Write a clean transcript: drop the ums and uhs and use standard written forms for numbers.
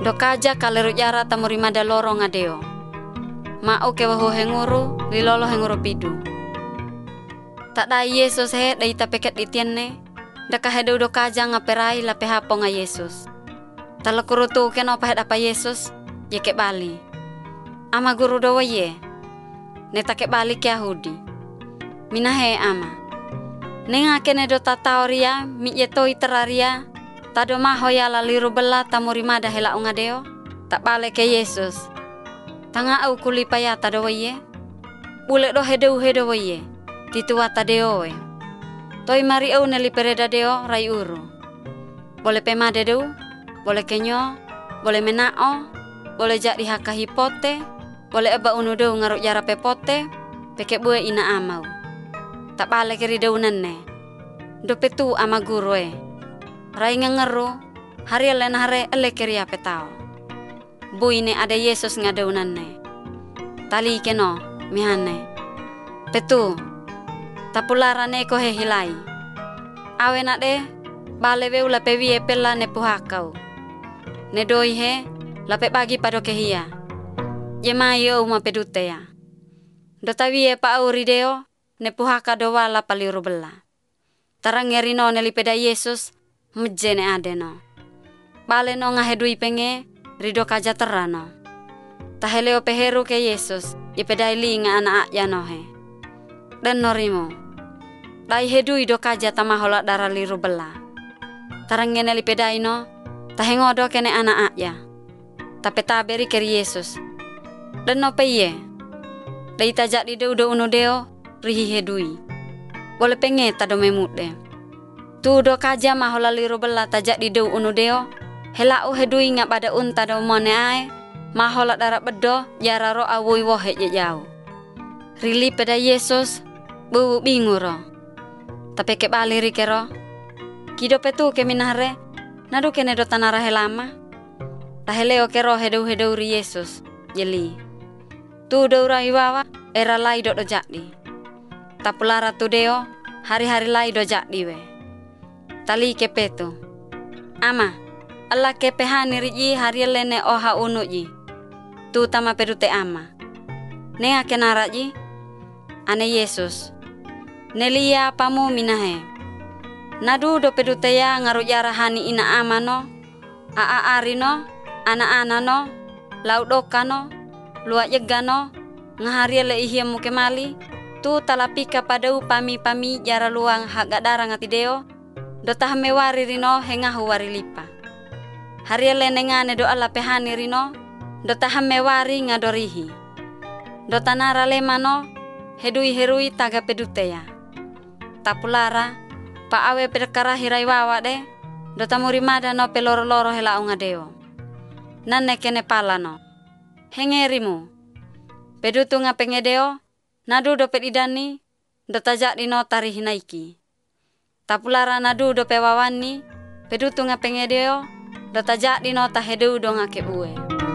Dokaja kaleru yara tamurimada loro ngadeo. Mau ke waho henguru lilolo henguru pidu. Tak da Yesus he dai tapeket ditienne. Daka hedau dokaja ngaperai la pehapo nga Yesus. Talakuru tu keno pahet apa Yesus ye ke bali. Ama guru do ye. Neta ke bali ke Yahudi. Minahe ama. Nenga kene do tataoria mi yetoi teraria. Tado mahoya la liru bela tamurimada hela ungadeo. Tak bale ke Yesus. Tanga au kulipaya tado ye. Bule do hedau ye. Titua tadeo e. Toi mari au neli pereda deo rai uru. Boleh pemade deu, boleh kenyo, boleh menao, boleh jak dihaka hipote, boleh eba unu deu ngaruk jara pepote, peke bue ina amau. Tak bale keri deu nene. Dopetu ama guru e. Rai ngeru, hari len hare ele keri ape tau. Bui ne ada Yesus ngadeu nene. Tali keno, mihane. Petu. Tapularane ko he hilai. Awe nak de, bale weu la pewie pela ne puhakau. Ne doi he, la pe bagi pado kehia. Ye mai o ma pedute ya. Do tawie pa auri deo, ne puhaka do wala paliru bela. Tarang ngerino ne lipeda Yesus, meje ne adeno. Bale no ngahedui penge, rido kaja terano. Taheleo peheru ke Yesus, ye pedai linga anak ya nohe. Dan norimo. Dai hedui do kaja tamahola dara liru bela. Tarang ngene lipedai no, tahengodo kene anak ya. Tapi taberi keri Yesus. Dan no peye. Dai tajak di deu do unu deo, rihi hedui. Boleh penge tado memude. Tu do kaja mahola liru bela tajak di deu unu deo, helau hedui ngak pada unta do mone ae, mahola dara bedo, yara ro awui wohe je jauh. Rili peda Yesus, bu binguro. Tapi ke bali rikero. Kido petu ke minare. Nadu kene do tanara helama. Taheleo kero hedau ri Yesus. Jeli. Tu do raiwawa era lai do jadi. Tapulara tu deo hari-hari lai do jadi we. Tali ke petu. Ama. Allah ke pehani riji hari lene oha unu ji. Tu tama pedute ama. Nea kenara ji. Ane Yesus. Nelia pamu minahe. Nadu do peduteya ngaru jara hani ina amano. Aa arino, ana no, laudoka no, luak yegano, ngahari le ihia mukemali. Tu talapika padau pami jara luang hak gadara ngati deo. Do tahme wari rino hengahu wari lipa. Hari le nengane do ala pehani rino. Do tahme wari ngadorihi. Do tanara lemano. Hedui taga peduteya. Tapulara, pa awe perkara hirai wawa de, do tamurimada no peloro-loro hela ungadeo. Nane kene pala no. Hengerimu. Pedutu ngapengedeo, nadu do pedidani, do tajak dino tari hinaiki. Tapulara nadu do pewawani, pedutu ngapengedeo, do tajak dino tahedu do ngake bue.